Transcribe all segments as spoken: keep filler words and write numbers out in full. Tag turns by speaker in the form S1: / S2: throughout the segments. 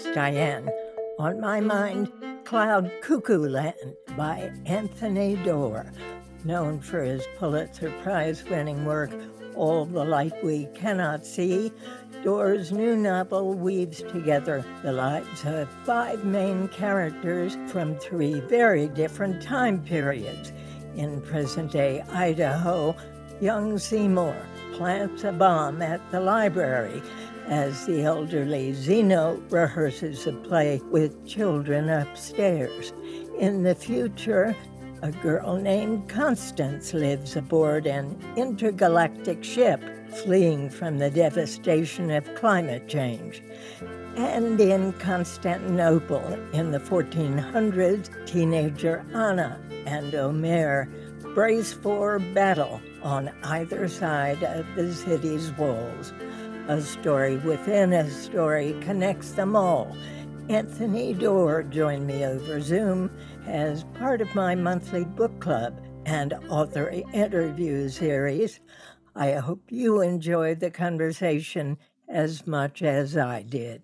S1: Diane. On my mind, Cloud Cuckoo Land by Anthony Doerr, known for his Pulitzer Prize-winning work, All the Light We Cannot See. Doerr's new novel weaves together the lives of five main characters from three very different time periods. In present-day Idaho, young Seymour plants a bomb at the library as the elderly Zeno rehearses a play with children upstairs. In the future, a girl named Constance lives aboard an intergalactic ship, fleeing from the devastation of climate change. And in Constantinople, in the fourteen hundreds, teenager Anna and Omer brace for battle on either side of the city's walls. A story within a story connects them all. Anthony Doerr joined me over Zoom as part of my monthly book club and author interview series. I hope you enjoyed the conversation as much as I did.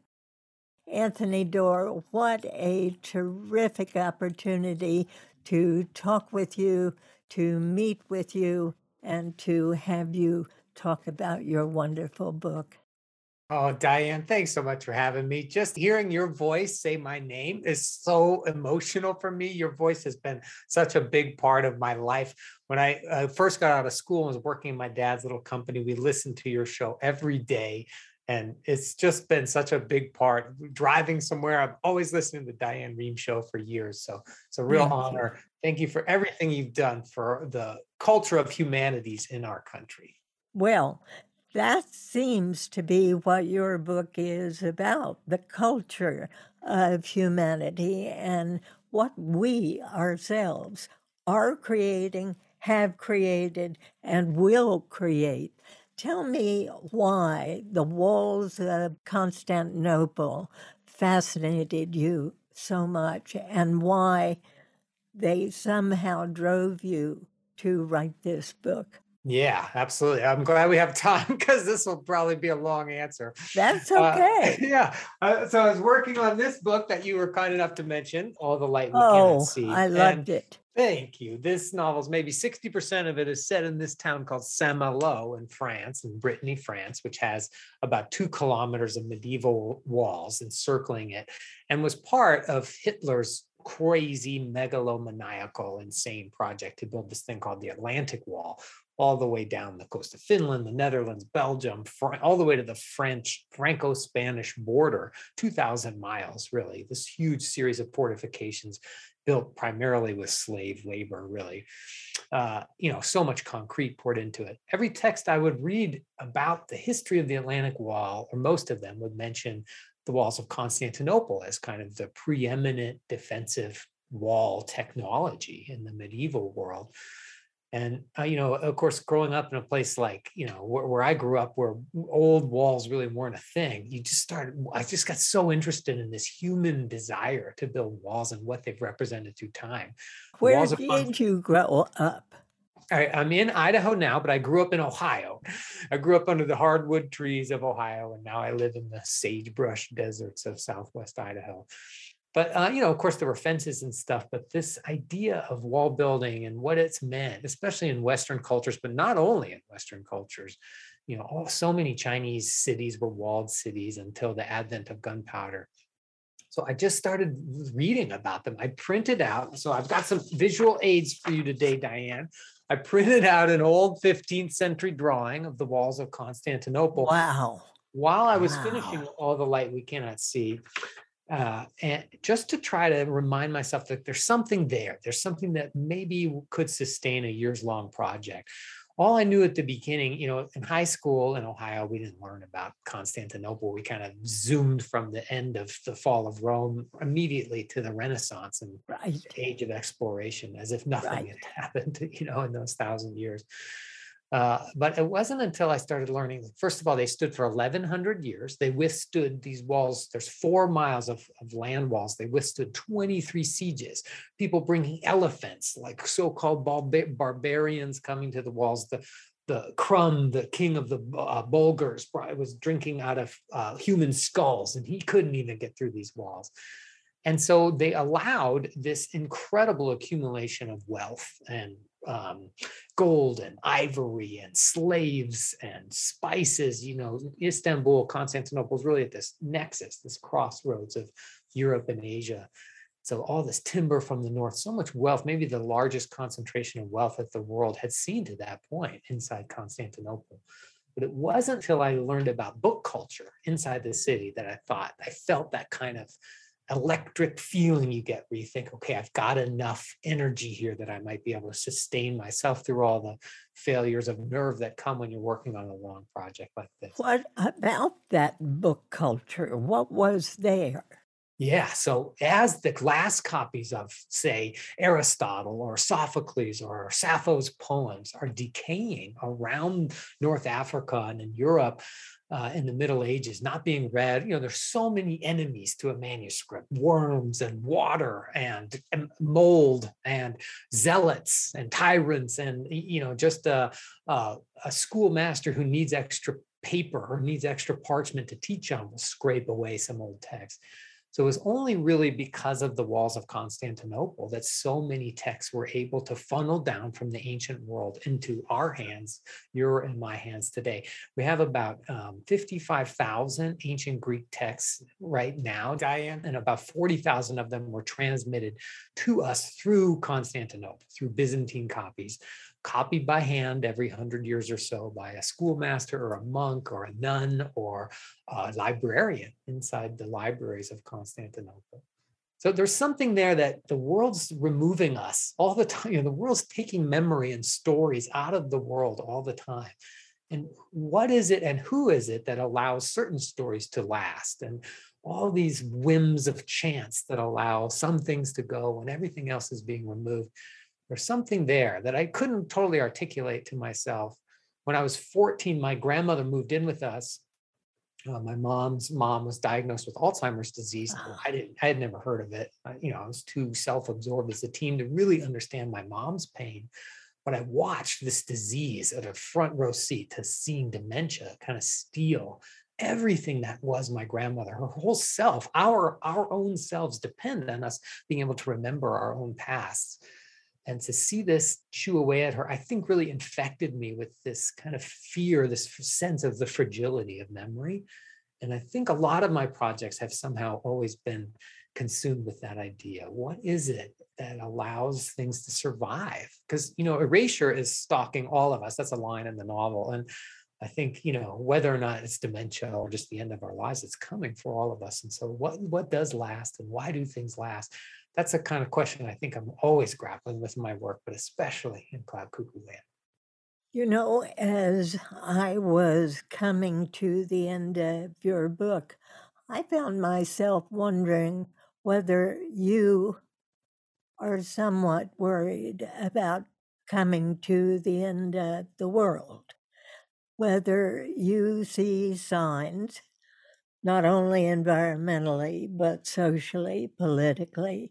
S1: Anthony Doerr, what a terrific opportunity to talk with you, to meet with you, and to have you talk about your wonderful book.
S2: Oh, Diane, thanks so much for having me. Just hearing your voice say my name is so emotional for me. Your voice has been such a big part of my life. When I uh, first got out of school and was working in my dad's little company, we listened to your show every day. And it's just been such a big part. Driving somewhere, I'm always listening to the Diane Rehm Show for years. So it's a real
S1: Thank
S2: honor.
S1: you.
S2: Thank you for everything you've done for the culture of humanities in our country.
S1: Well, that seems to be what your book is about, the culture of humanity and what we ourselves are creating, have created, and will create. Tell me why the walls of Constantinople fascinated you so much and why they somehow drove you to write this book.
S2: Yeah, absolutely. I'm glad we have time because this will probably be a long answer.
S1: That's
S2: Uh,
S1: okay.
S2: yeah. Uh, so I was working on this book that you were kind enough to mention, All the Light We Cannot
S1: Oh,
S2: See.
S1: I
S2: And
S1: loved it.
S2: thank you. This novel's maybe sixty percent of it is set in this town called Saint-Malo in France, in Brittany, France, which has about two kilometers of medieval walls encircling it and was part of Hitler's crazy megalomaniacal insane project to build this thing called the Atlantic Wall, all the way down the coast of Finland, the Netherlands, Belgium, all the way to the French, Franco-Spanish border, two thousand miles, really. This huge series of fortifications built primarily with slave labor, really. Uh, you know, so much concrete poured into it. Every text I would read about the history of the Atlantic Wall, or most of them, would mention the walls of Constantinople as kind of the preeminent defensive wall technology in the medieval world. And, uh, you know, of course, growing up in a place like, you know, where, where I grew up, where old walls really weren't a thing, you just started, I just got so interested in this human desire to build walls and what they've represented through time. The
S1: Where
S2: walls of
S1: did you grow up?
S2: I, I'm in Idaho now, but I grew up in Ohio. I grew up under the hardwood trees of Ohio, and now I live in the sagebrush deserts of Southwest Idaho. But, uh, you know, of course, there were fences and stuff, but this idea of wall building and what it's meant, especially in Western cultures, but not only in Western cultures, you know, oh, so many Chinese cities were walled cities until the advent of gunpowder. So I just started reading about them. I printed out, so I've got some visual aids for you today, Diane. I printed out an old fifteenth century drawing of the walls of Constantinople
S1: Wow.
S2: while I was
S1: Wow.
S2: finishing All the Light We Cannot See. Uh, and just to try to remind myself that there's something there. There's something that maybe could sustain a years long project. All I knew at the beginning, you know, in high school in Ohio, we didn't learn about Constantinople. We kind of zoomed from the end of the fall of Rome immediately to the Renaissance and
S1: Right.
S2: the age of exploration, as if nothing
S1: Right.
S2: had happened, you know, in those thousand years. Uh, but it wasn't until I started learning, first of all, they stood for eleven hundred years. They withstood these walls. There's four miles of, of land walls. They withstood twenty-three sieges, people bringing elephants, like so-called barba- barbarians coming to the walls. The, the Crumb, the king of the uh, Bulgars, was drinking out of uh, human skulls, and he couldn't even get through these walls. And so they allowed this incredible accumulation of wealth and um, gold and ivory and slaves and spices. You know, Istanbul, Constantinople is really at this nexus, this crossroads of Europe and Asia. So all this timber from the north, so much wealth, maybe the largest concentration of wealth that the world had seen to that point inside Constantinople. But it wasn't until I learned about book culture inside the city that I thought, I felt that kind of electric feeling you get where you think, okay, I've got enough energy here that I might be able to sustain myself through all the failures of nerve that come when you're working on a long project like this.
S1: What about that book culture? What was there?
S2: Yeah, so as the glass copies of, say, Aristotle or Sophocles or Sappho's poems are decaying around North Africa and in Europe uh, in the Middle Ages, not being read, you know, there's so many enemies to a manuscript: worms and water and, and mold and zealots and tyrants and, you know, just a, a, a schoolmaster who needs extra paper or needs extra parchment to teach on will scrape away some old text. So it was only really because of the walls of Constantinople that so many texts were able to funnel down from the ancient world into our hands, your and my hands today. We have about um, fifty-five thousand ancient Greek texts right now, Diane, and about forty thousand of them were transmitted to us through Constantinople, through Byzantine copies, copied by hand every hundred years or so by a schoolmaster or a monk or a nun or a librarian inside the libraries of Constantinople. So there's something there that the world's removing us all the time. You know, the world's taking memory and stories out of the world all the time. And what is it and who is it that allows certain stories to last? And all these whims of chance that allow some things to go when everything else is being removed. There's something there that I couldn't totally articulate to myself. When I was fourteen, my grandmother moved in with us. Uh, my mom's mom was diagnosed with Alzheimer's disease. I didn't, I had never heard of it. I, you know, I was too self-absorbed as a teen to really understand my mom's pain. But I watched this disease at a front row seat to seeing dementia kind of steal everything that was my grandmother. Her whole self, our, our own selves depend on us being able to remember our own pasts. And to see this chew away at her, I think really infected me with this kind of fear, this sense of the fragility of memory. And I think a lot of my projects have somehow always been consumed with that idea. What is it that allows things to survive? Because, you know, erasure is stalking all of us. That's a line in the novel. And I think, you know, whether or not it's dementia or just the end of our lives, it's coming for all of us. And so what, what does last and why do things last? That's a kind of question I think I'm always grappling with in my work, but especially in Cloud Cuckoo Land.
S1: You know, as I was coming to the end of your book, I found myself wondering whether you are somewhat worried about coming to the end of the world, whether you see signs, not only environmentally, but socially, politically,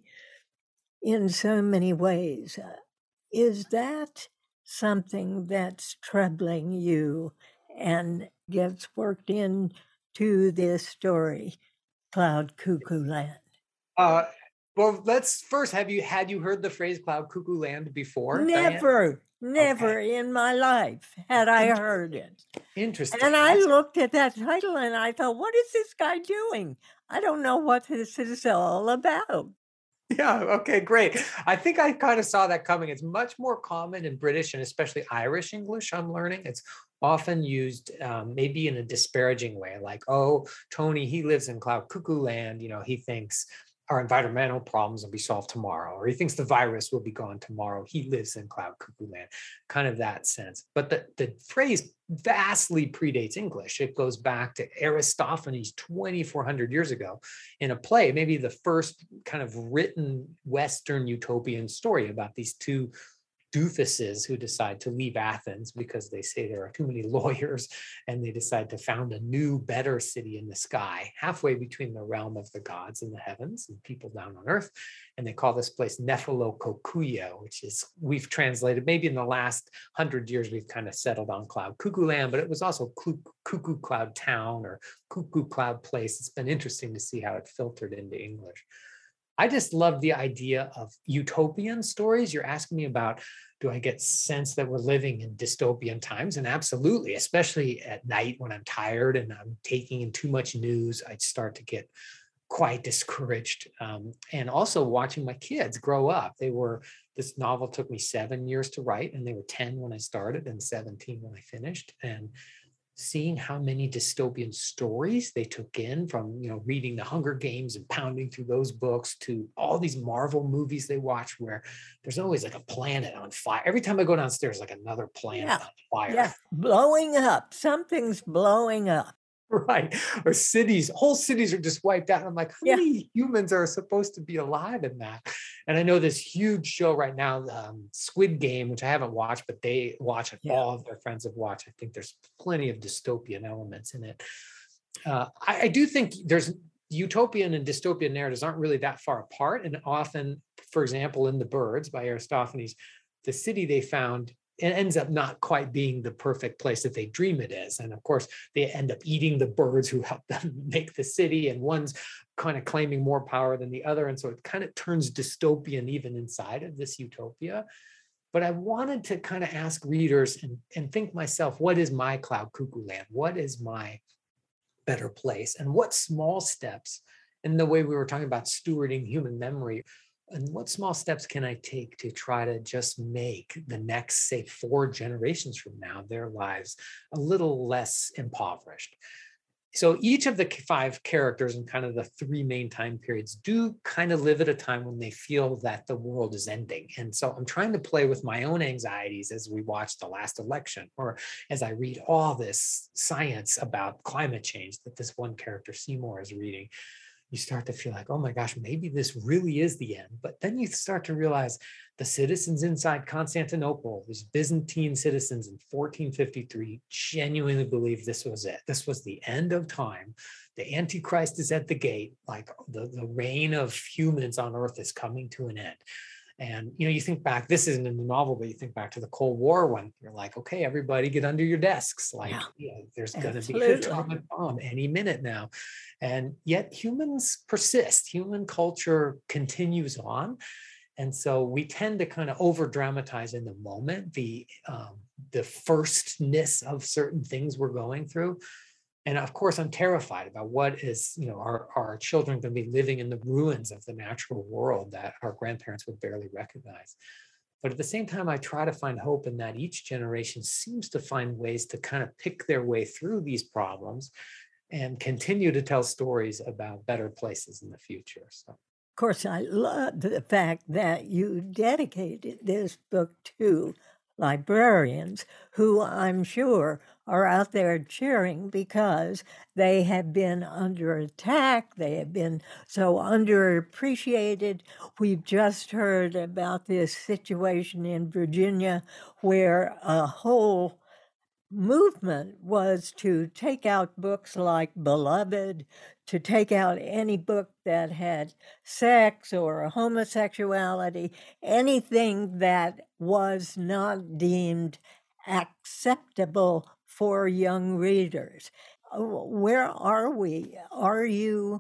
S1: in so many ways. Uh, is that something that's troubling you and gets worked into this story, Cloud Cuckoo Land?
S2: Uh, well, let's first, have you had you heard the phrase Cloud Cuckoo Land before?
S1: Never,
S2: Diane?
S1: never okay. in my life had I heard it.
S2: Interesting.
S1: And I That's... looked at that title and I thought, what is this guy doing? I don't know what this is all about.
S2: Yeah, okay, great. I think I kind of saw that coming. It's much more common in British and especially Irish English, I'm learning. It's often used um, maybe in a disparaging way, like, oh, Tony, he lives in Cloud Cuckoo Land. You know, he thinks our environmental problems will be solved tomorrow, or he thinks the virus will be gone tomorrow. He lives in Cloud Cuckoo Land, kind of that sense. But the, the phrase vastly predates English. It goes back to Aristophanes twenty-four hundred years ago in a play, maybe the first kind of written Western utopian story about these two doofuses who decide to leave Athens because they say there are too many lawyers, and they decide to found a new, better city in the sky, halfway between the realm of the gods and the heavens and people down on earth. And they call this place Nephalokokuyo, which is, we've translated, maybe in the last hundred years, we've kind of settled on Cloud Cuckoo Land, but it was also Cuckoo Cloud Town or Cuckoo Cloud Place. It's been interesting to see how it filtered into English. I just love the idea of utopian stories. You're asking me about, do I get sense that we're living in dystopian times? And absolutely, especially at night when I'm tired and I'm taking in too much news, I start to get quite discouraged. Um, and also watching my kids grow up. They were, this novel took me seven years to write, and they were ten when I started and seventeen when I finished. And seeing how many dystopian stories they took in, from, you know, reading the Hunger Games and pounding through those books to all these Marvel movies they watch where there's always like a planet on fire. Every time I go downstairs, like another planet
S1: Yeah.
S2: on fire.
S1: Yeah, blowing up. Something's blowing up.
S2: Right. Or cities, whole cities are just wiped out. I'm like, how
S1: Yeah.
S2: many humans are supposed to be alive in that? And I know this huge show right now, um, Squid Game, which I haven't watched, but they watch it.
S1: Yeah.
S2: All of their friends have watched. I think there's plenty of dystopian elements in it. Uh, I, I do think there's utopian and dystopian narratives aren't really that far apart. And often, for example, in The Birds by Aristophanes, the city they found, it ends up not quite being the perfect place that they dream it is. And of course, they end up eating the birds who helped them make the city, and one's kind of claiming more power than the other. And so it kind of turns dystopian even inside of this utopia. But I wanted to kind of ask readers and, and think myself, what is my Cloud Cuckoo Land? What is my better place? And what small steps, in the way we were talking about stewarding human memory, and what small steps can I take to try to just make the next, say, four generations from now, their lives a little less impoverished? So each of the five characters and kind of the three main time periods do kind of live at a time when they feel that the world is ending. And so I'm trying to play with my own anxieties as we watch the last election, or as I read all this science about climate change that this one character, Seymour, is reading. You start to feel like, oh my gosh, maybe this really is the end. But then you start to realize the citizens inside Constantinople, these Byzantine citizens in fourteen fifty-three, genuinely believe this was it. This was the end of time. The Antichrist is at the gate. Like the, the reign of humans on earth is coming to an end. And, you know, you think back, this isn't in the novel, but you think back to the Cold War when you're like, okay, everybody get under your desks. Like, yeah. you know, there's going to be an atomic bomb any minute now. And yet humans persist. Human culture continues on. And so we tend to kind of over dramatize in the moment the, um, the firstness of certain things we're going through. And of course, I'm terrified about what is, you know, our, our children going to be living in the ruins of the natural world that our grandparents would barely recognize. But at the same time, I try to find hope in that each generation seems to find ways to kind of pick their way through these problems and continue to tell stories about better places in the future. So.
S1: Of course, I love the fact that you dedicated this book to librarians who I'm sure are out there cheering because they have been under attack. They have been so underappreciated. We've just heard about this situation in Virginia where a whole movement was to take out books like Beloved, to take out any book that had sex or homosexuality, anything that was not deemed acceptable for young readers. Where are we? Are you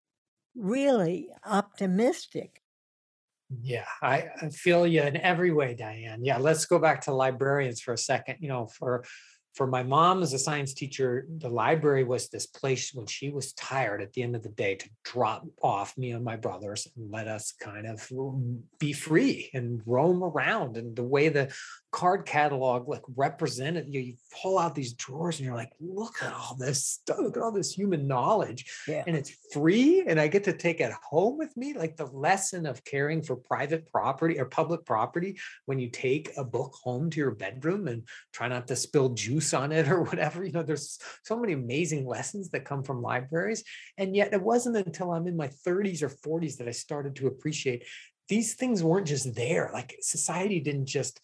S1: really optimistic?
S2: Yeah, I, I feel you in every way, Diane. Yeah, let's go back to librarians for a second. You know, for for my mom as a science teacher, the library was this place when she was tired at the end of the day to drop off me and my brothers and let us kind of be free and roam around. And the way the card catalog like represented you, you pull out these drawers and you're like, look at all this stuff, look at all this human knowledge. Yeah. And it's free and I get to take it home with me. Like the lesson of caring for private property or public property when you take a book home to your bedroom and try not to spill juice on it or whatever. You know, there's so many amazing lessons that come from libraries. And yet it wasn't until I'm in my thirties or forties that I started to appreciate these things weren't just there. Like society didn't just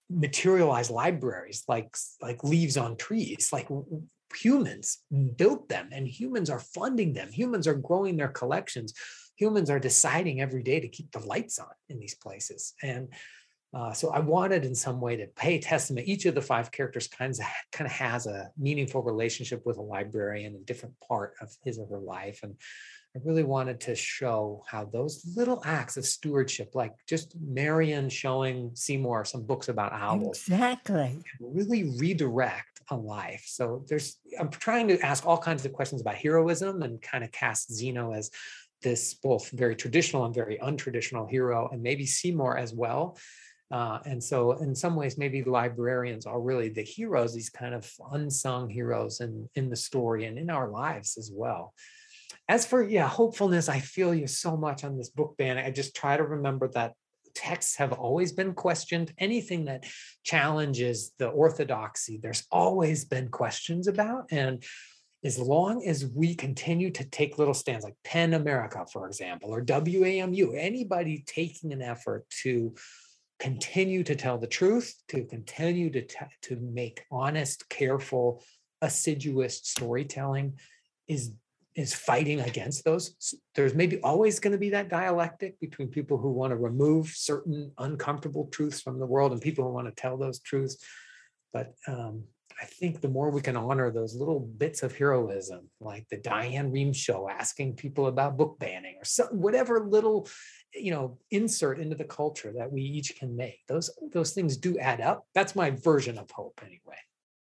S2: materialized libraries like like leaves on trees. Like humans built them, and humans are funding them. Humans are growing their collections. Humans are deciding every day to keep the lights on in these places. And uh, so I wanted in some way to pay testament. Each of the five characters kind of, kind of has a meaningful relationship with a librarian, a different part of his or her life. And I really wanted to show how those little acts of stewardship, like just Marion showing Seymour some books about owls,
S1: Exactly.
S2: really redirect a life. So there's, I'm trying to ask all kinds of questions about heroism and kind of cast Zeno as this both very traditional and very untraditional hero, and maybe Seymour as well. Uh, and so in some ways, maybe librarians are really the heroes, these kind of unsung heroes in, in the story and in our lives as well. As for, yeah, hopefulness, I feel you so much on this book ban. I just try to remember that texts have always been questioned. Anything that challenges the orthodoxy, there's always been questions about. And as long as we continue to take little stands like PEN America, for example, or W A M U, anybody taking an effort to continue to tell the truth, to continue to, t- to make honest, careful, assiduous storytelling is is fighting against those. There's maybe always going to be that dialectic between people who want to remove certain uncomfortable truths from the world and people who want to tell those truths. But um, I think the more we can honor those little bits of heroism, like the Diane Rehm show asking people about book banning, or some, whatever little, you know, insert into the culture that we each can make, those those things do add up. That's my version of hope, anyway.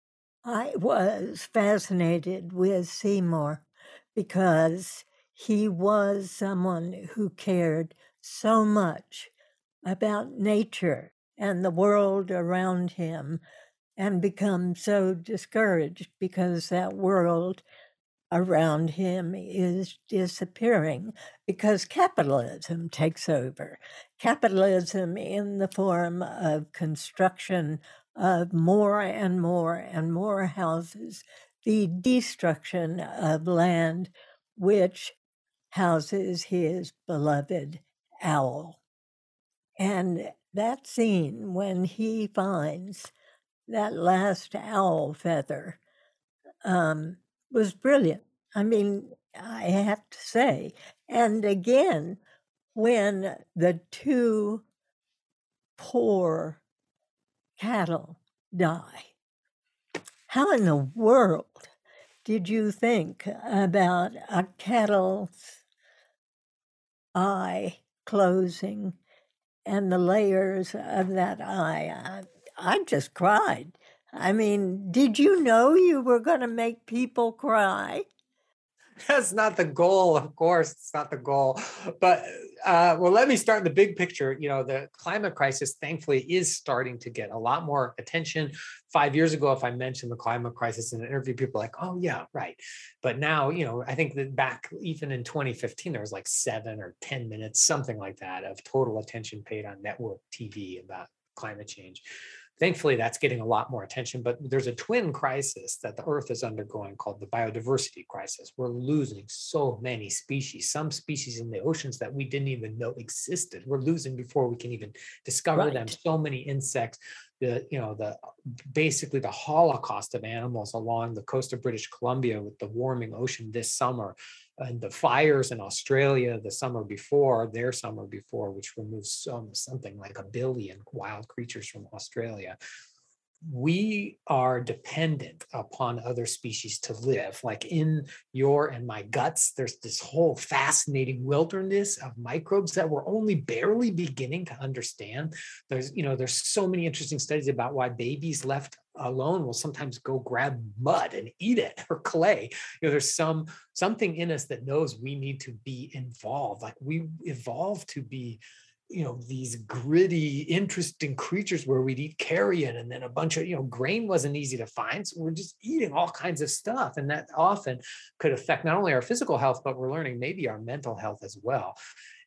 S1: I was fascinated with Seymour because he was someone who cared so much about nature and the world around him, and become so discouraged because that world around him is disappearing because capitalism takes over. Capitalism in the form of construction of more and more and more houses, the destruction of land which houses his beloved owl. And that scene when he finds that last owl feather um, was brilliant. I mean, I have to say. And again, when the two poor cattle die, how in the world did you think about a cattle's eye closing and the layers of that eye? I, I just cried. I mean, did you know you were going to make people cry?
S2: That's not the goal, of course. It's not the goal. But uh, well, let me start in the big picture. You know, the climate crisis, thankfully, is starting to get a lot more attention. Five years ago, if I mentioned the climate crisis in an interview, people were like, oh, yeah, right. But now, you know, I think that back even in twenty fifteen, there was like seven or ten minutes, something like that, of total attention paid on network T V about climate change. Thankfully, that's getting a lot more attention, but there's a twin crisis that the Earth is undergoing called the biodiversity crisis. We're losing so many species, some species in the oceans that we didn't even know existed. We're losing before we can even discover
S1: Right.
S2: them. So many insects, the, you know, the basically the holocaust of animals along the coast of British Columbia with the warming ocean this summer, and the fires in Australia the summer before, their summer before, which removed some, something like a billion wild creatures from Australia. We are dependent upon other species to live. Like in your and my guts, there's this whole fascinating wilderness of microbes that we're only barely beginning to understand. There's, you know, there's so many interesting studies about why babies left alone will sometimes go grab mud and eat it, or clay. You know, there's some something in us that knows we need to be involved. Like we evolved to be, you know, these gritty, interesting creatures where we'd eat carrion and then a bunch of, you know, grain wasn't easy to find. So we're just eating all kinds of stuff. And that often could affect not only our physical health, but we're learning maybe our mental health as well.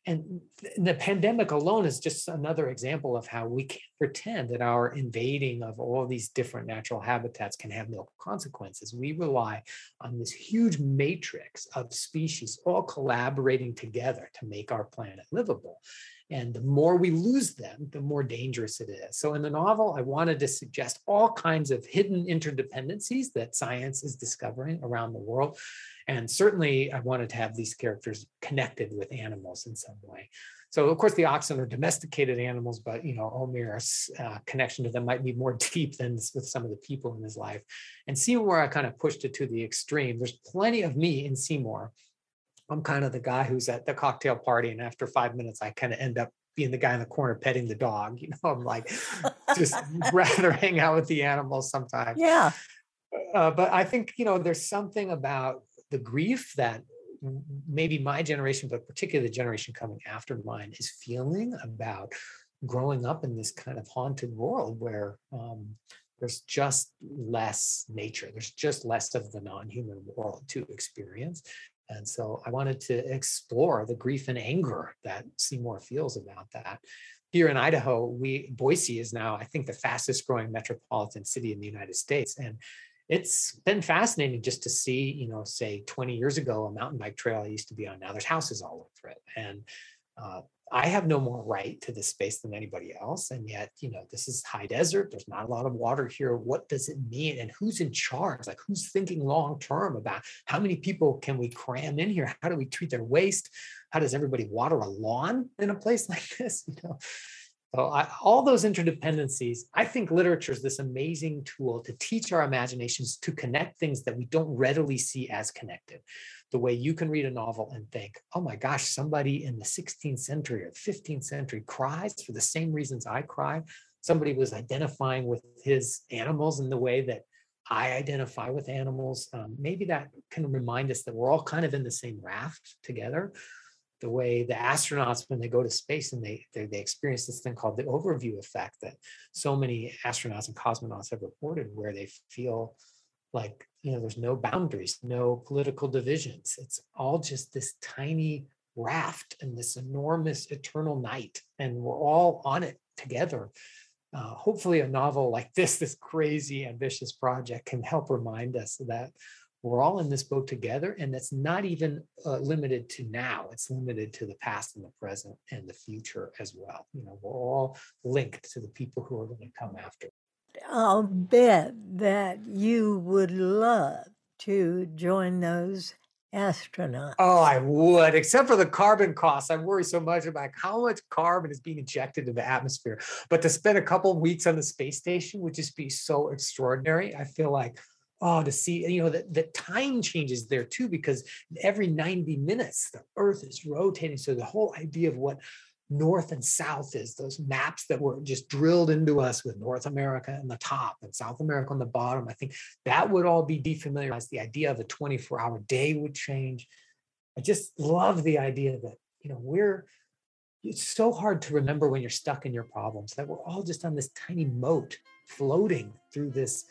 S2: And the pandemic alone is just another example of how we can't pretend that our invading of all these different natural habitats can have no consequences. We rely on this huge matrix of species all collaborating together to make our planet livable. And the more we lose them, the more dangerous it is. So in the novel, I wanted to suggest all kinds of hidden interdependencies that science is discovering around the world. And certainly I wanted to have these characters connected with animals in some way. So of course the oxen are domesticated animals, but you know, Omir's uh, connection to them might be more deep than with some of the people in his life. And Seymour, I kind of pushed it to the extreme. There's plenty of me in Seymour. I'm kind of the guy who's at the cocktail party, and after five minutes, I kind of end up being the guy in the corner petting the dog. You know, I'm like, just rather hang out with the animals sometimes.
S1: Yeah.
S2: Uh, but I think, you know, there's something about the grief that maybe my generation, but particularly the generation coming after mine, is feeling about growing up in this kind of haunted world where um, there's just less nature. There's just less of the non-human world to experience. And so I wanted to explore the grief and anger that Seymour feels about that. Here in Idaho, we Boise is now, I think, the fastest growing metropolitan city in the United States. And it's been fascinating just to see, you know, say twenty years ago, a mountain bike trail I used to be on, now there's houses all over it. And uh, I have no more right to this space than anybody else. And yet, you know, this is high desert. There's not a lot of water here. What does it mean? And who's in charge? Like, who's thinking long term about how many people can we cram in here? How do we treat their waste? How does everybody water a lawn in a place like this? You know, so I, all those interdependencies, I think literature is this amazing tool to teach our imaginations to connect things that we don't readily see as connected. The way you can read a novel and think, oh my gosh, somebody in the sixteenth century or fifteenth century cries for the same reasons I cry. Somebody was identifying with his animals in the way that I identify with animals. Um, maybe that can remind us that we're all kind of in the same raft together. The way the astronauts, when they go to space and they, they they experience this thing called the overview effect that so many astronauts and cosmonauts have reported, where they feel like, you know, there's no boundaries, no political divisions. It's all just this tiny raft in this enormous eternal night, and we're all on it together. Uh, hopefully a novel like this, this crazy ambitious project, can help remind us that we're all in this boat together, and that's not even uh, limited to now. It's limited to the past and the present and the future as well. You know, we're all linked to the people who are going to come after.
S1: I'll bet that you would love to join those astronauts.
S2: Oh, I would, except for the carbon costs. I worry so much about how much carbon is being injected into the atmosphere. But to spend a couple of weeks on the space station would just be so extraordinary. I feel like, oh, to see, you know, the, the time changes there too, because every ninety minutes, the Earth is rotating. So the whole idea of what North and South is, those maps that were just drilled into us with North America on the top and South America on the bottom, I think that would all be defamiliarized. The idea of a twenty-four hour day would change. I just love the idea that, you know, we're, it's so hard to remember when you're stuck in your problems, that we're all just on this tiny moat floating through this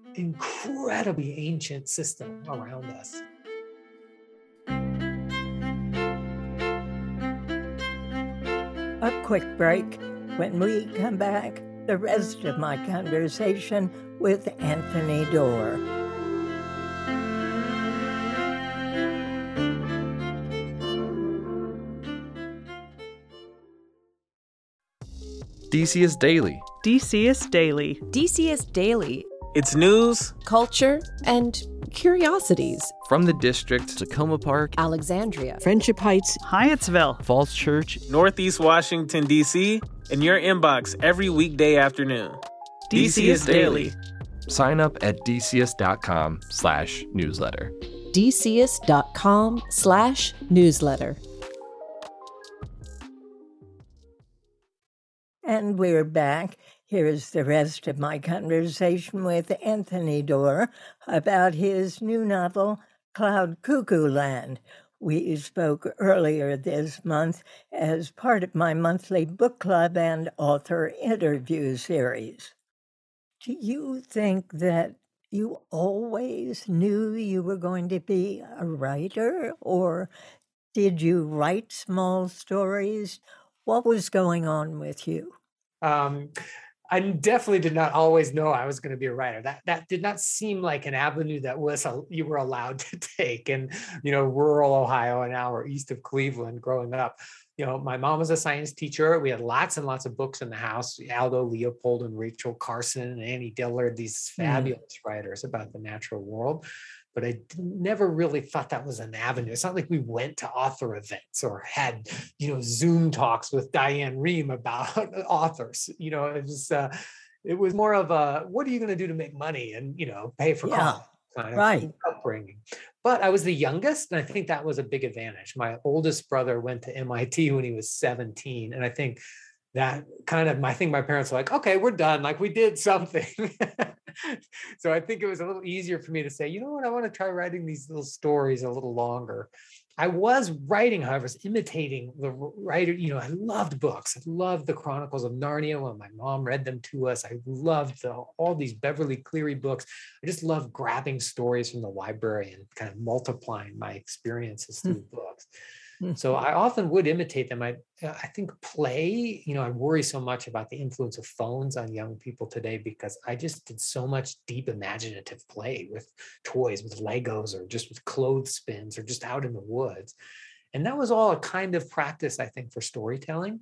S2: incredibly ancient system around us.
S1: A quick break. When we come back, the rest of my conversation with Anthony Doerr.
S3: D C S Daily.
S4: D C S Daily.
S5: D C S Daily.
S6: It's news,
S5: culture, and curiosities.
S3: From the district, Tacoma Park,
S5: Alexandria,
S7: Friendship Heights,
S4: Hyattsville,
S3: Falls Church,
S6: Northeast Washington, D C, in your inbox every weekday afternoon.
S4: D C S Daily.
S3: Sign up at dcs.com slash newsletter.
S5: dcs.com slash newsletter.
S1: And we're back. Here's the rest of my conversation with Anthony Doerr about his new novel, Cloud Cuckoo Land. We spoke earlier this month as part of my monthly book club and author interview series. Do you think that you always knew you were going to be a writer, or Did you write small stories? What was going on with you?
S2: Um, I definitely did not always know I was going to be a writer. That that did not seem like an avenue that was a, you were allowed to take in, you know, rural Ohio, an hour east of Cleveland. Growing up, you know, my mom was a science teacher. We had lots and lots of books in the house. Aldo Leopold and Rachel Carson and Annie Dillard, these fabulous mm. writers about the natural world. But I never really thought that was an avenue. It's not like we went to author events or had, you know, Zoom talks with Diane Rehm about authors. You know, it was uh, it was more of a, what are you going to do to make money and, you know, pay for
S1: yeah,
S2: college kind of
S1: right.
S2: upbringing. But I was the youngest, and I think that was a big advantage. My oldest brother went to M I T when he was seventeen, and I think that kind of, I think my parents were like, okay, we're done. Like, we did something. So I think it was a little easier for me to say, you know what, I want to try writing these little stories a little longer. I was writing, however, I was imitating the writer. You know, I loved books. I loved the Chronicles of Narnia when my mom read them to us. I loved the, all these Beverly Cleary books. I just loved grabbing stories from the library and kind of multiplying my experiences through mm. books. So I often would imitate them. I, I think play, you know, I worry so much about the influence of phones on young people today, because I just did so much deep imaginative play with toys, with Legos, or just with clothespins, or just out in the woods. And that was all a kind of practice, I think, for storytelling.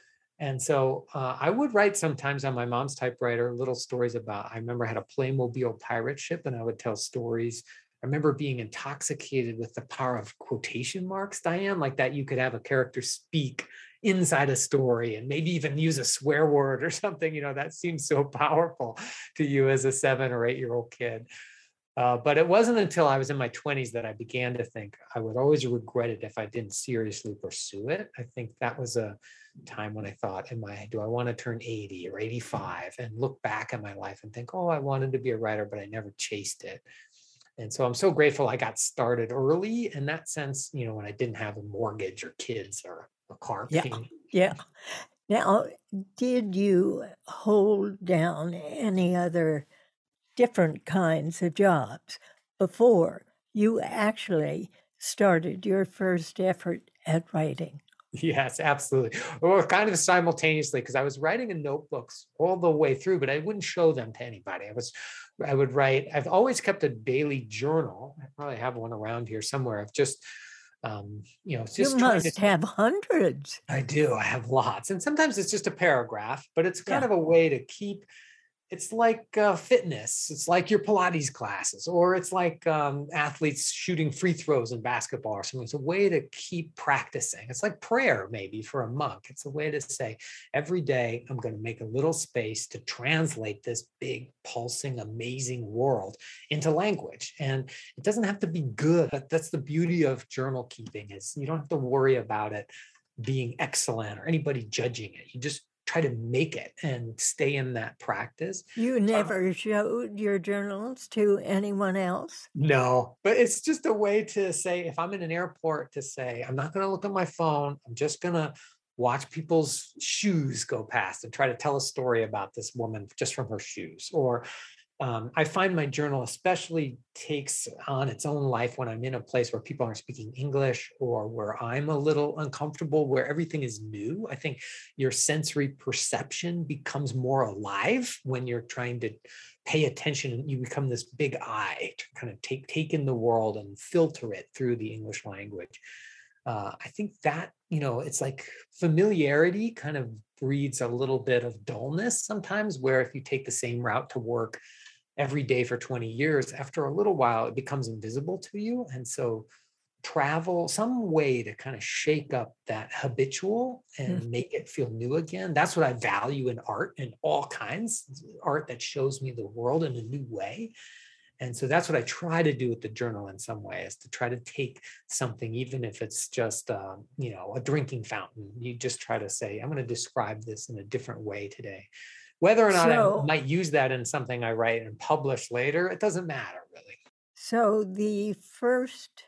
S2: And so uh, I would write sometimes on my mom's typewriter little stories about, I remember I had a Playmobil pirate ship, and I would tell stories. I remember being intoxicated with the power of quotation marks, Diane, like that you could have a character speak inside a story and maybe even use a swear word or something. You know, that seems so powerful to you as a seven or eight year old kid. Uh, but it wasn't until I was in my twenties that I began to think I would always regret it if I didn't seriously pursue it. I think that was a time when I thought, am I, do I want to turn eighty or eighty-five and look back at my life and think, oh, I wanted to be a writer, but I never chased it. And so I'm so grateful I got started early in that sense, you know, when I didn't have a mortgage or kids or a car payment.
S1: Yeah. Yeah. Now, did you hold down any other different kinds of jobs before you actually started your first effort at writing?
S2: Yes, absolutely. Or kind of simultaneously, because I was writing in notebooks all the way through, but I wouldn't show them to anybody. I was, I would write, I've always kept a daily journal. I probably have one around here somewhere. I've just, um, you know, just
S1: you must to, have hundreds.
S2: I do. I have lots. And sometimes it's just a paragraph, but it's kind yeah. of a way to keep, it's like uh, fitness. It's like your Pilates classes, or it's like um, athletes shooting free throws in basketball or something. It's a way to keep practicing. It's like prayer, maybe for a monk. It's a way to say, every day I'm going to make a little space to translate this big, pulsing, amazing world into language. And it doesn't have to be good. That's the beauty of journal keeping, is you don't have to worry about it being excellent or anybody judging it. You just try to make it and stay in that practice.
S1: You never um, showed your journals to anyone else?
S2: No, but it's just a way to say, if I'm in an airport, to say, I'm not going to look at my phone. I'm just going to watch people's shoes go past and try to tell a story about this woman just from her shoes. Or Um, I find my journal especially takes on its own life when I'm in a place where people aren't speaking English, or where I'm a little uncomfortable, where everything is new. I think your sensory perception becomes more alive when you're trying to pay attention, and you become this big eye to kind of take, take in the world and filter it through the English language. Uh, I think that, you know, it's like familiarity kind of breeds a little bit of dullness sometimes, where if you take the same route to work every day for twenty years, after a little while, it becomes invisible to you. And so travel, some way to kind of shake up that habitual and mm-hmm. make it feel new again. That's what I value in art, and all kinds, art that shows me the world in a new way. And so that's what I try to do with the journal in some way, is to try to take something, even if it's just, um, you know, a drinking fountain. You just try to say, I'm going to describe this in a different way today. Whether or not so, I might use that in something I write and publish later, it doesn't matter, really.
S1: So the first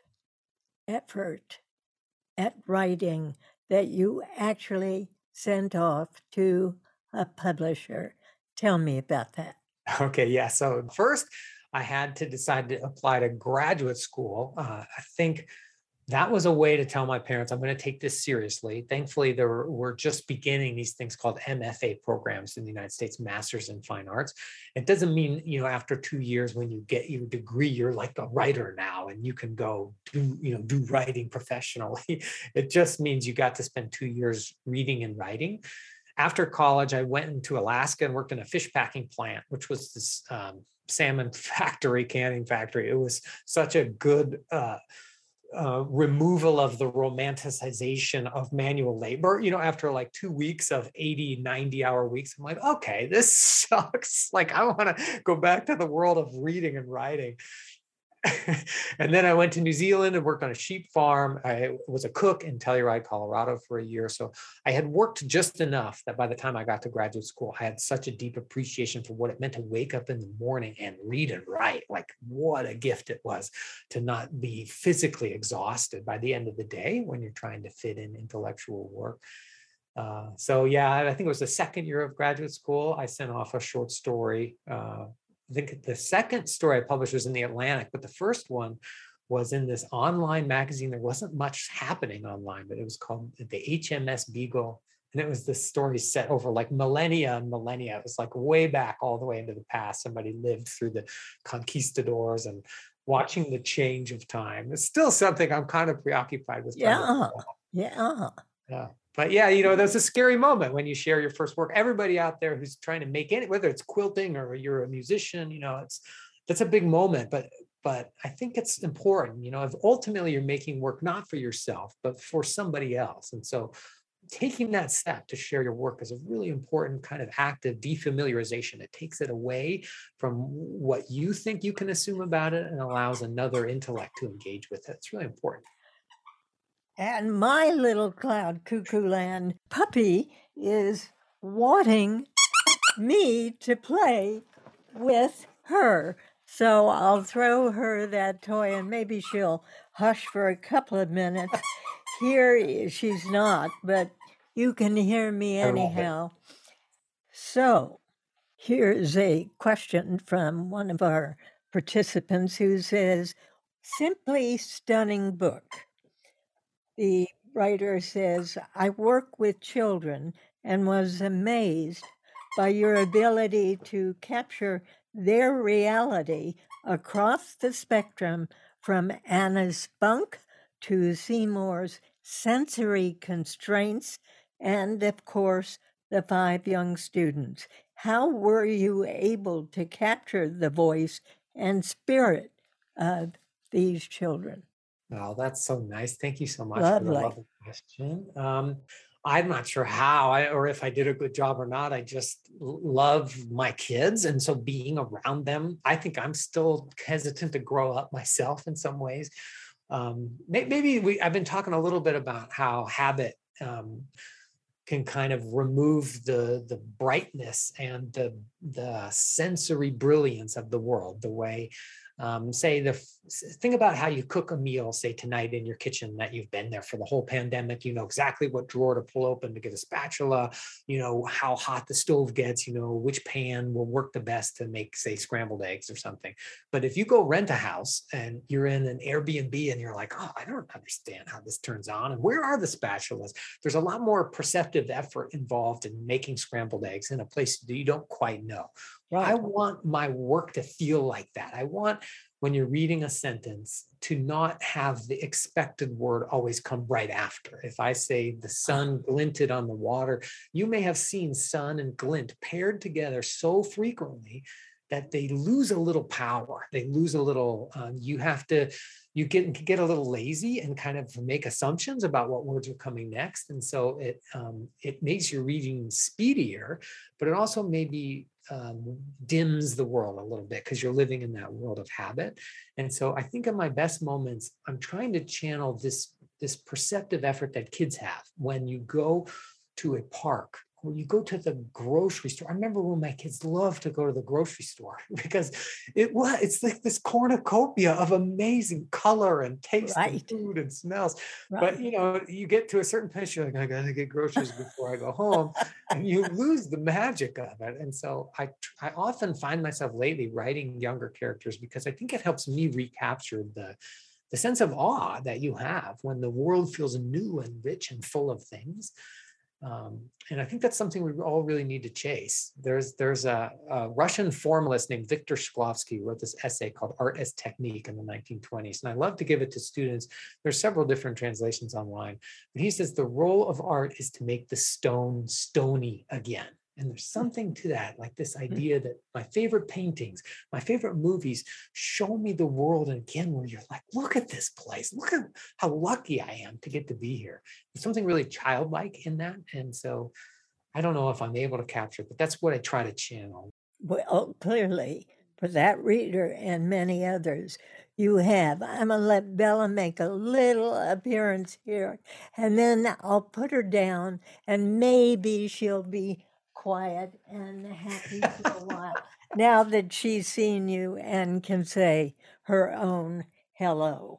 S1: effort at writing that you actually sent off to a publisher, tell me about that.
S2: Okay, yeah. So first, I had to decide to apply to graduate school. Uh, I think that was a way to tell my parents, I'm going to take this seriously. Thankfully, there were, we're just beginning these things called M F A programs in the United States, Masters in Fine Arts. It doesn't mean, you know, after two years, when you get your degree, you're like a writer now and you can go do, you know, do writing professionally. It just means you got to spend two years reading and writing. After college, I went into Alaska and worked in a fish packing plant, which was this um, salmon factory, canning factory. It was such a good, uh, Uh, removal of the romanticization of manual labor. You know, after like two weeks of eighty, ninety hour weeks, I'm like, okay, this sucks. Like, I want to go back to the world of reading and writing. And then I went to New Zealand and worked on a sheep farm. I was a cook in Telluride, Colorado for a year. So I had worked just enough that by the time I got to graduate school, I had such a deep appreciation for what it meant to wake up in the morning and read and write. Like, what a gift it was to not be physically exhausted by the end of the day when you're trying to fit in intellectual work. Uh, so yeah, I think it was the second year of graduate school. I sent off a short story. Uh, I think the second story I published was in the Atlantic, but the first one was in this online magazine. There wasn't much happening online, but it was called the H M S Beagle. And it was this story set over like millennia and millennia. It was like way back all the way into the past. Somebody lived through the conquistadors and watching the change of time. It's still something I'm kind of preoccupied with.
S1: Yeah, yeah.
S2: Yeah. But yeah, you know, there's a scary moment when you share your first work. Everybody out there who's trying to make it, whether it's quilting or you're a musician, you know, it's that's a big moment. But but I think it's important, you know, if ultimately you're making work not for yourself, but for somebody else. And so taking that step to share your work is a really important kind of act of defamiliarization. It takes it away from what you think you can assume about it and allows another intellect to engage with it. It's really important.
S1: And my little cloud cuckoo land puppy is wanting me to play with her. So I'll throw her that toy and maybe she'll hush for a couple of minutes. Here she's not, but you can hear me anyhow. So here's a question from one of our participants who says, simply stunning book. The writer says, I work with children and was amazed by your ability to capture their reality across the spectrum from Anna's spunk to Seymour's sensory constraints and, of course, the five young students. How were you able to capture the voice and spirit of these children?
S2: Oh, that's so nice. Thank you so much
S1: Lovely.
S2: for the lovely question. Um, I'm not sure how I, or if I did a good job or not. I just love my kids. And so being around them, I think I'm still hesitant to grow up myself in some ways. Um, maybe we, I've been talking a little bit about how habit um, can kind of remove the, the brightness and the, the sensory brilliance of the world, the way Um, say the think about how you cook a meal, say tonight in your kitchen, that you've been there for the whole pandemic. You know exactly what drawer to pull open to get a spatula, you know how hot the stove gets, you know which pan will work the best to make, say, scrambled eggs or something. But if you go rent a house and you're in an Airbnb and you're like, oh, I don't understand how this turns on, and where are the spatulas? There's a lot more perceptive effort involved in making scrambled eggs in a place that you don't quite know.
S1: Right.
S2: I want my work to feel like that. I want, when you're reading a sentence, to not have the expected word always come right after. If I say the sun glinted on the water, you may have seen sun and glint paired together so frequently that they lose a little power. They lose a little, um, you have to, you get, get a little lazy and kind of make assumptions about what words are coming next. And so it, um, it makes your reading speedier, but it also maybe um, dims the world a little bit because you're living in that world of habit. And so I think in my best moments, I'm trying to channel this, this perceptive effort that kids have when you go to a park, or you go to the grocery store. I remember when my kids loved to go to the grocery store because it was, it's like this cornucopia of amazing color and taste
S1: Right.
S2: and food and smells.
S1: Right.
S2: But, you know, you get to a certain place, you're like, I gotta get groceries before I go home. And you lose the magic of it. And so I, I often find myself lately writing younger characters because I think it helps me recapture the, the sense of awe that you have when the world feels new and rich and full of things. Um, and I think that's something we all really need to chase. There's there's a, a Russian formalist named Viktor Shklovsky who wrote this essay called Art as Technique in the nineteen twenties. And I love to give it to students. There's several different translations online. But he says the role of art is to make the stone stony again. And there's something to that, like this idea that my favorite paintings, my favorite movies show me the world again, where you're like, look at this place. Look at how lucky I am to get to be here. There's something really childlike in that. And so I don't know if I'm able to capture it, but that's what I try to channel.
S1: Well, clearly, for that reader and many others, you have. I'm going to let Bella make a little appearance here, and then I'll put her down, and maybe she'll be quiet and happy for a while now that she's seen you and can say her own hello.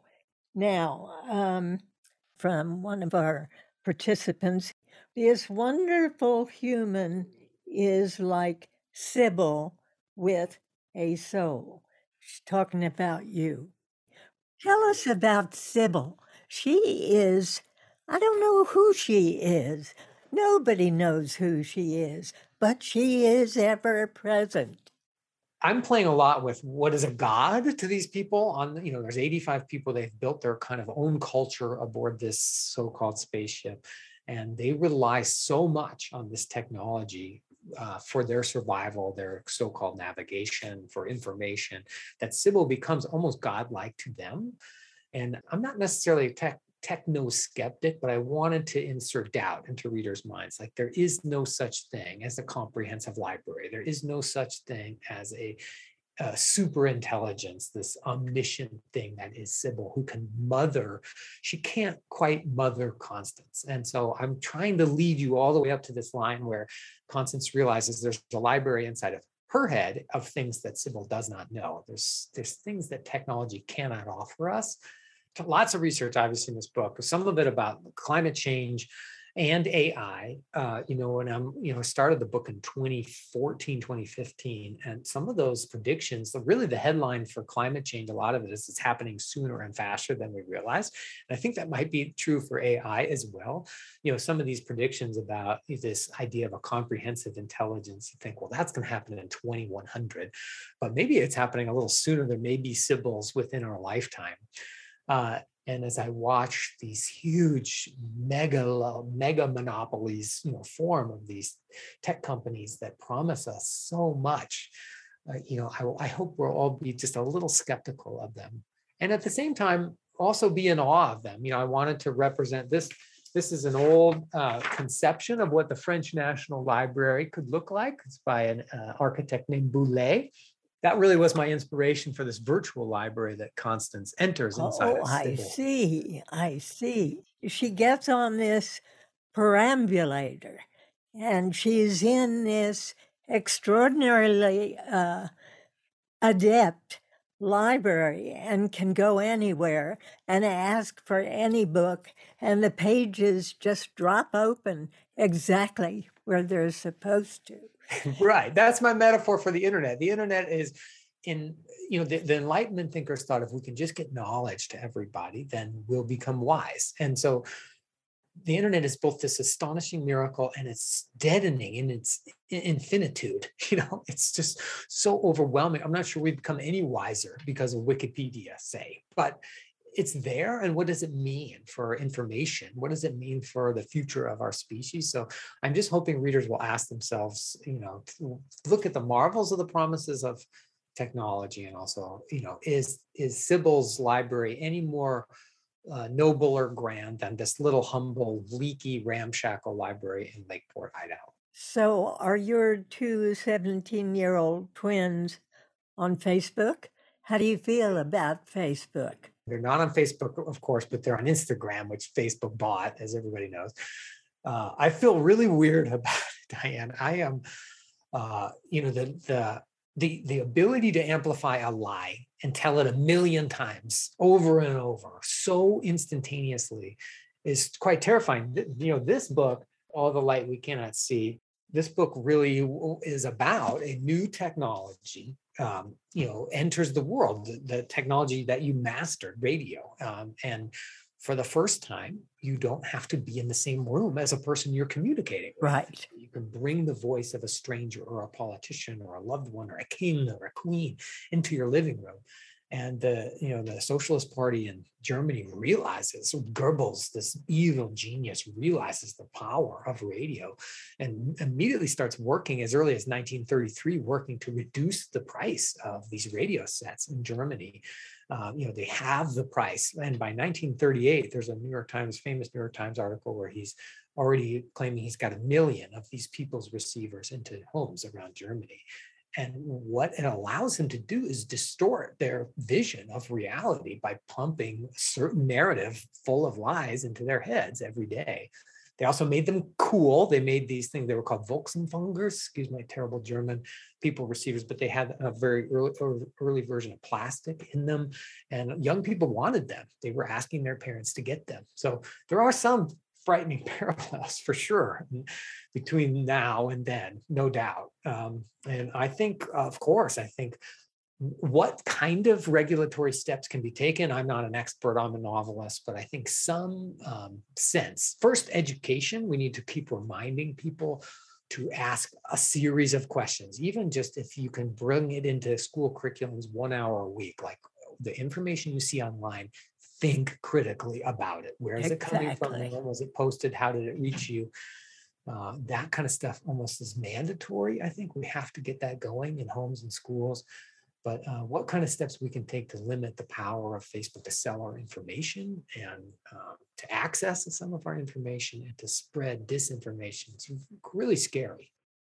S1: Now, um, from one of our participants, this wonderful human is like Sybil with a soul. She's talking about you. Tell us about Sybil. She is, I don't know who she is. Nobody knows who she is, but she is ever present.
S2: I'm playing a lot with what is a god to these people. On, you know, there's eighty-five people. They've built their kind of own culture aboard this so-called spaceship, and they rely so much on this technology uh, for their survival, their so-called navigation, for information, that Sybil becomes almost godlike to them. And I'm not necessarily a tech techno-skeptic, but I wanted to insert doubt into readers' minds. Like, there is no such thing as a comprehensive library. There is no such thing as a, a super intelligence, this omniscient thing that is Sybil, who can mother. She can't quite mother Constance. And so I'm trying to lead you all the way up to this line where Constance realizes there's a library inside of her head of things that Sybil does not know. There's, there's things that technology cannot offer us. Lots of research, obviously, in this book, some of it about climate change and A I. Uh, you know, when I'm, you know, started the book in twenty fourteen, twenty fifteen, and some of those predictions, really the headline for climate change, a lot of it is it's happening sooner and faster than we realize. And I think that might be true for A I as well. You know, some of these predictions about this idea of a comprehensive intelligence, you think, well, that's going to happen in twenty-one hundred, but maybe it's happening a little sooner. There may be Sybils within our lifetime. Uh, and as I watch these huge mega, mega monopolies, you know, form of these tech companies that promise us so much, uh, you know, I, I hope we'll all be just a little skeptical of them. And at the same time, also be in awe of them. You know, I wanted to represent this. This is an old uh, conception of what the French National Library could look like. It's by an uh, architect named Boulez. That really was my inspiration for this virtual library that Constance enters inside.
S1: Oh, I see. I see. She gets on this perambulator, and she's in this extraordinarily uh, adept library and can go anywhere and ask for any book, and the pages just drop open exactly where they're supposed to.
S2: Right. That's my metaphor for the internet. The internet is in, you know, the, the Enlightenment thinkers thought if we can just get knowledge to everybody, then we'll become wise. And so the internet is both this astonishing miracle and it's deadening in its infinitude. You know, it's just so overwhelming. I'm not sure we've become any wiser because of Wikipedia, say, but it's there. And what does it mean for information? What does it mean for the future of our species? So I'm just hoping readers will ask themselves, you know, look at the marvels of the promises of technology, and also, you know, is is Sybil's library any more uh, noble or grand than this little humble, leaky, ramshackle library in Lakeport, Idaho?
S1: So are your two seventeen-year-old twins on Facebook? How do you feel about Facebook?
S2: They're not on Facebook, of course, but they're on Instagram, which Facebook bought, as everybody knows. Uh, I feel really weird about it, Diane. I am, uh, you know, the the the the ability to amplify a lie and tell it a million times over and over so instantaneously is quite terrifying. You know, this book, All the Light We Cannot See, this book really is about a new technology um, you know, enters the world, the, the technology that you mastered, radio. Um, and for the first time, you don't have to be in the same room as a person you're communicating with.
S1: Right.
S2: You can bring the voice of a stranger or a politician or a loved one or a king or a queen into your living room. And the, you know, the Socialist Party in Germany realizes, Goebbels, this evil genius, realizes the power of radio and immediately starts working as early as nineteen thirty-three, working to reduce the price of these radio sets in Germany. Uh, you know, they have the price. And by nineteen thirty-eight, there's a New York Times, famous New York Times article where he's already claiming he's got a million of these people's receivers into homes around Germany. And what it allows him to do is distort their vision of reality by pumping a certain narrative full of lies into their heads every day. They also made them cool. They made these things, they were called Volksempfangers, excuse my terrible German, people receivers, but they had a very early, early version of plastic in them. And young people wanted them. They were asking their parents to get them. So there are some frightening parallels for sure between now and then, no doubt. Um, and I think, of course, I think what kind of regulatory steps can be taken? I'm not an expert, I'm a novelist, but I think some um, sense. First, education. We need to keep reminding people to ask a series of questions, even just if you can bring it into school curriculums one hour a week, like the information you see online, think critically about it. Where is exactly. it coming from? When was it posted? How did it reach you? Uh, that kind of stuff almost is mandatory. I think we have to get that going in homes and schools. But uh, what kind of steps we can take to limit the power of Facebook to sell our information and um, to access some of our information and to spread disinformation? It's really scary.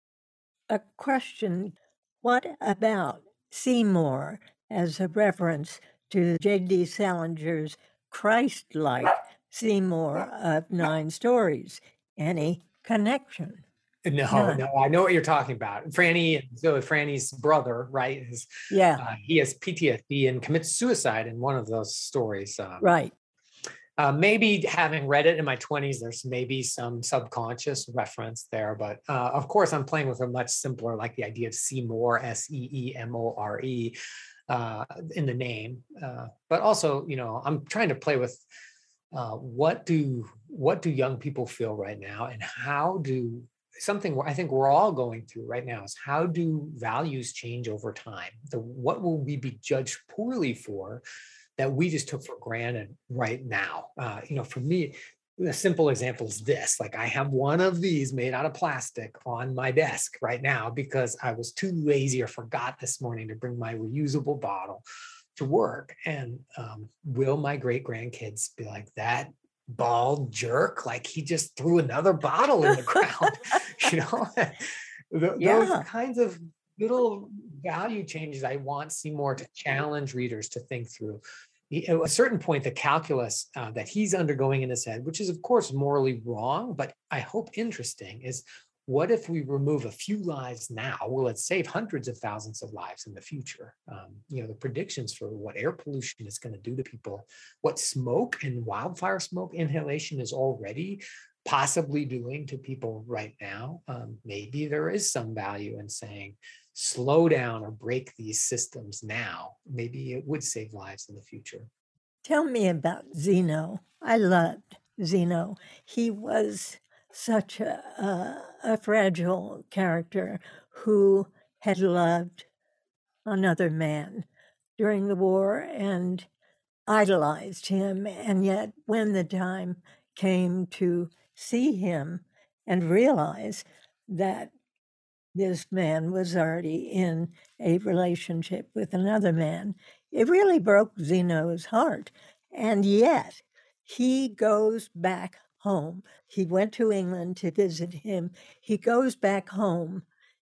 S1: A question, what about Seymour as a reference to J D Salinger's Christ-like Seymour of Nine Stories? Any connection?
S2: No, None. no, I know what you're talking about. Franny, so Franny's brother, right? Is,
S1: yeah.
S2: Uh, he has P T S D and commits suicide in one of those stories. Um,
S1: right.
S2: Uh, maybe having read it in my twenties, there's maybe some subconscious reference there. But uh, of course, I'm playing with a much simpler, like the idea of Seymour, S E E M O R E, uh, in the name. Uh, but also, you know, I'm trying to play with uh, what do what do young people feel right now, and how do something I think we're all going through right now is how do values change over time? The, what will we be judged poorly for that we just took for granted right now? Uh, you know, for me, a simple example is this. Like I have one of these made out of plastic on my desk right now because I was too lazy or forgot this morning to bring my reusable bottle to work. And um, will my great grandkids be like, that bald jerk, like he just threw another bottle in the ground? You know, Th-
S1: Yeah.
S2: those kinds of little value changes I want Seymour to challenge readers to think through. He- At a certain point, the calculus uh, that he's undergoing in his head, which is of course morally wrong, but I hope interesting, is what if we remove a few lives now? Will it save hundreds of thousands of lives in the future? Um, you know, the predictions for what air pollution is going to do to people, what smoke and wildfire smoke inhalation is already possibly doing to people right now. Um, maybe there is some value in saying, slow down or break these systems now. Maybe it would save lives in the future.
S1: Tell me about Zeno. I loved Zeno. He was such a, a, a fragile character who had loved another man during the war and idolized him. And yet, when the time came to see him and realize that this man was already in a relationship with another man, it really broke Zeno's heart. And yet, he goes back home. He went to England to visit him. He goes back home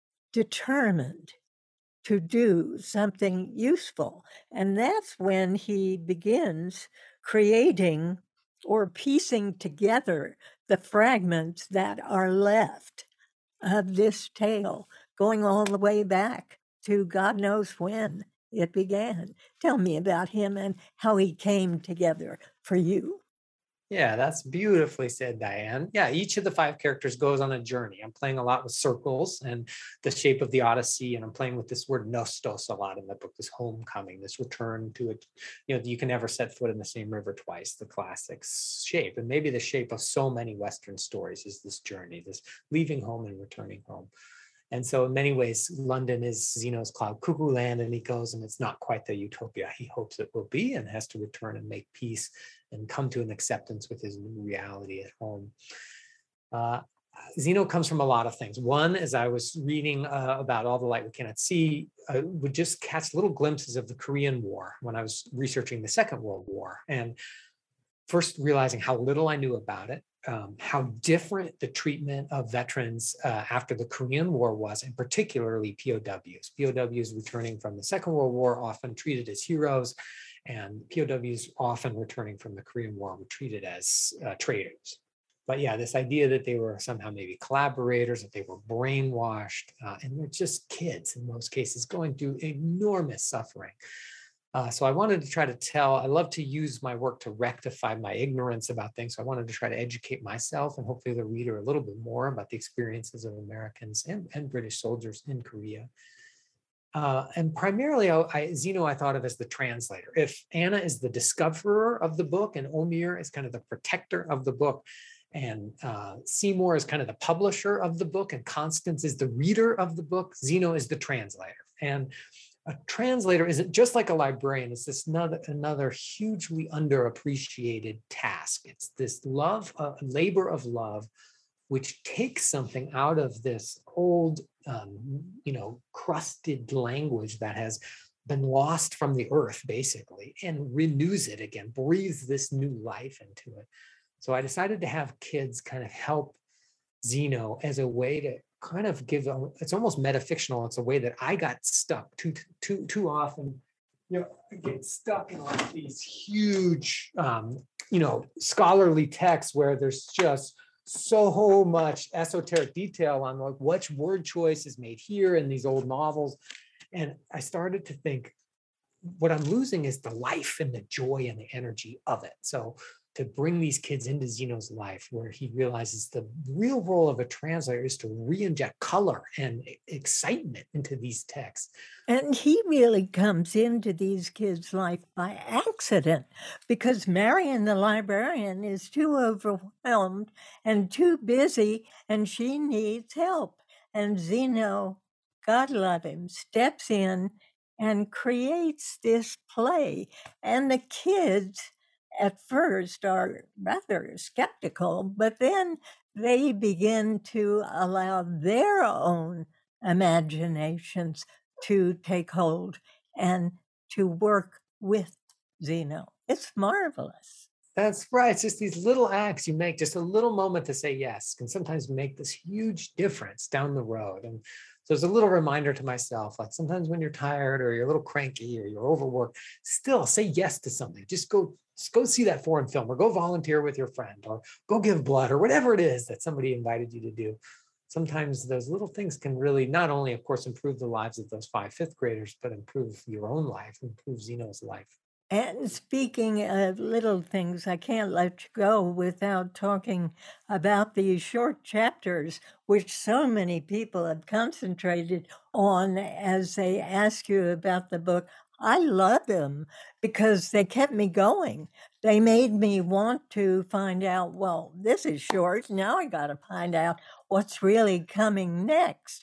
S1: determined to do something useful. And that's when he begins creating or piecing together the fragments that are left of this tale, going all the way back to God knows when it began. Tell me about him and how he came together for you.
S2: Yeah, that's beautifully said, Diane. Yeah, each of the five characters goes on a journey. I'm playing a lot with circles and the shape of the Odyssey, and I'm playing with this word nostos a lot in the book, this homecoming, this return to it. You know, you can never set foot in the same river twice, the classic shape. And maybe the shape of so many Western stories is this journey, this leaving home and returning home. And so in many ways, London is Zeno's cloud cuckoo land, and he goes, and it's not quite the utopia he hopes it will be, and has to return and make peace and come to an acceptance with his new reality at home. Uh, Zeno comes from a lot of things. One, as I was reading uh, about All the Light We Cannot See, I would just catch little glimpses of the Korean War when I was researching the Second World War. And first realizing how little I knew about it, um, how different the treatment of veterans uh, after the Korean War was, and particularly P O Ws. P O Ws returning from the Second World War often treated as heroes, and P O Ws often returning from the Korean War were treated as uh, traitors. But yeah, this idea that they were somehow maybe collaborators, that they were brainwashed, uh, and they're just kids in most cases going through enormous suffering. Uh, so I wanted to try to tell, I love to use my work to rectify my ignorance about things. So I wanted to try to educate myself and hopefully the reader a little bit more about the experiences of Americans and, and British soldiers in Korea. Uh, and primarily, I, I, Zeno I thought of as the translator. If Anna is the discoverer of the book and Omir is kind of the protector of the book, and uh, Seymour is kind of the publisher of the book, and Constance is the reader of the book, Zeno is the translator. And a translator isn't just like a librarian. It's this another, another hugely underappreciated task. It's this love, uh, labor of love, which takes something out of this old, um, you know, crusted language that has been lost from the earth, basically, and renews it again, breathes this new life into it. So I decided to have kids kind of help Zeno as a way to kind of give, a, it's almost metafictional. It's a way that I got stuck too, too, too often, you know, I get stuck in like these huge, um, you know, scholarly texts where there's just so much esoteric detail on like which word choice is made here in these old novels. And I started to think, what I'm losing is the life and the joy and the energy of it. So to bring these kids into Zeno's life, where he realizes the real role of a translator is to re-inject color and excitement into these texts.
S1: And he really comes into these kids' life by accident, because Marion, the librarian, is too overwhelmed and too busy, and she needs help. And Zeno, God love him, steps in and creates this play. And the kids at first are rather skeptical, but then they begin to allow their own imaginations to take hold and to work with Zeno. It's marvelous.
S2: That's right. It's just these little acts you make, just a little moment to say yes, can sometimes make this huge difference down the road. And so it's a little reminder to myself, like sometimes when you're tired or you're a little cranky or you're overworked, still say yes to something. Just go, just go see that foreign film, or go volunteer with your friend, or go give blood, or whatever it is that somebody invited you to do. Sometimes those little things can really not only, of course, improve the lives of those five fifth graders, but improve your own life, improve Zeno's life.
S1: And speaking of little things, I can't let you go without talking about these short chapters, which so many people have concentrated on as they ask you about the book. I love them because they kept me going. They made me want to find out, well, this is short. Now I got to find out what's really coming next.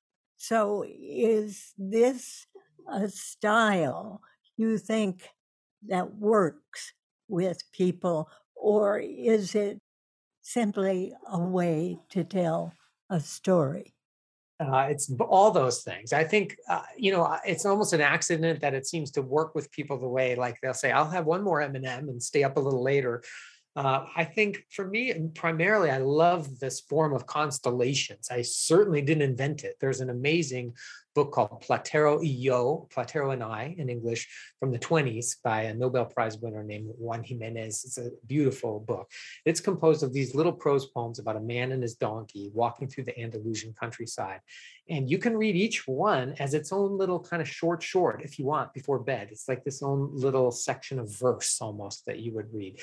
S1: So is this a style you think that works with people, or is it simply a way to tell a story?
S2: Uh, it's all those things. I think, uh, you know, it's almost an accident that it seems to work with people the way, like they'll say, I'll have one more M and M and stay up a little later. Uh, I think for me, primarily, I love this form of constellations. I certainly didn't invent it. There's an amazing book called Platero y Yo, Platero and I in English, from the twenties by a Nobel Prize winner named Juan Jimenez. It's a beautiful book. It's composed of these little prose poems about a man and his donkey walking through the Andalusian countryside. And you can read each one as its own little kind of short, short, if you want, before bed. It's like this own little section of verse almost that you would read.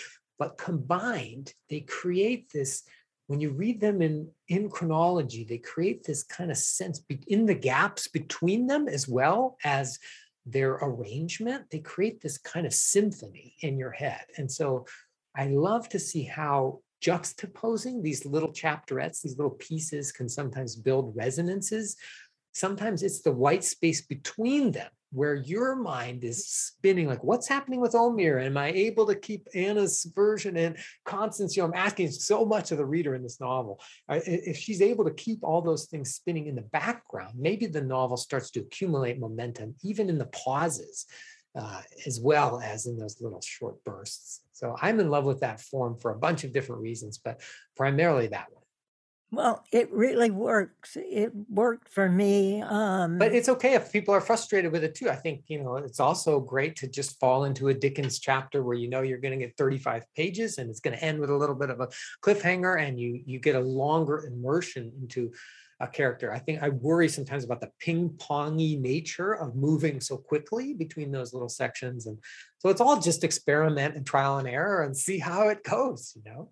S2: but combined, they create this, when you read them in, in chronology, they create this kind of sense be, in the gaps between them, as well as their arrangement. They create this kind of symphony in your head. And so I love to see how juxtaposing these little chapterettes, these little pieces, can sometimes build resonances. Sometimes it's the white space between them where your mind is spinning, like, what's happening with Omir? Am I able to keep Anna's version? And Constance, you know, I'm asking so much of the reader in this novel. If she's able to keep all those things spinning in the background, maybe the novel starts to accumulate momentum, even in the pauses, uh, as well as in those little short bursts. So I'm in love with that form for a bunch of different reasons, but primarily that one.
S1: Well, it really works. It worked for me. Um,
S2: but it's okay if people are frustrated with it too. I think, you know, it's also great to just fall into a Dickens chapter where you know you're going to get thirty-five pages and it's going to end with a little bit of a cliffhanger, and you you get a longer immersion into a character. I think I worry sometimes about the ping-pongy nature of moving so quickly between those little sections. And so it's all just experiment and trial and error and see how it goes, you know?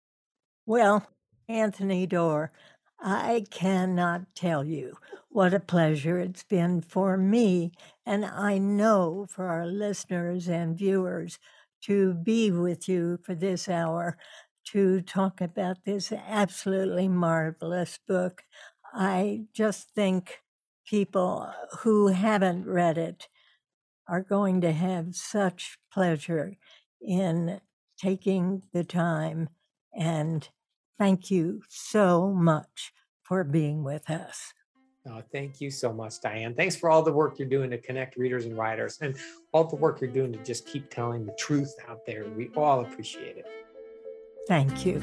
S1: Well, Anthony Doerr, I cannot tell you what a pleasure it's been for me, and I know for our listeners and viewers, to be with you for this hour to talk about this absolutely marvelous book. I just think people who haven't read it are going to have such pleasure in taking the time, and thank you so much for being with us.
S2: Oh, thank you so much, Diane. Thanks for all the work you're doing to connect readers and writers, and all the work you're doing to just keep telling the truth out there. We all appreciate it.
S1: Thank you.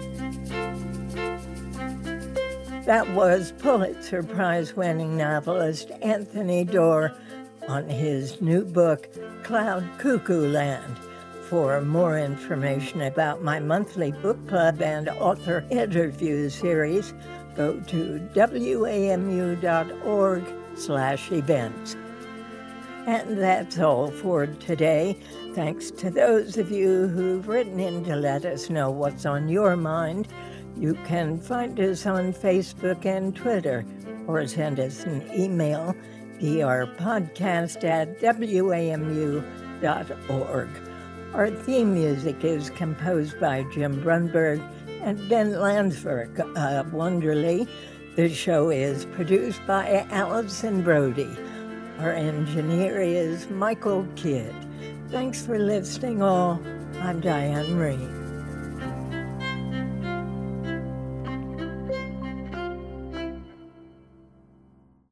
S1: That was Pulitzer Prize-winning novelist Anthony Doerr on his new book, Cloud Cuckoo Land. For more information about my monthly book club and author interview series, go to wamu.org slash events. And that's all for today. Thanks to those of you who've written in to let us know what's on your mind. You can find us on Facebook and Twitter, or send us an email, drpodcast at wamu dot org. Our theme music is composed by Jim Brunberg and Ben Landsberg of Wonderly. The show is produced by Allison Brody. Our engineer is Michael Kidd. Thanks for listening all. I'm Diane Rehm.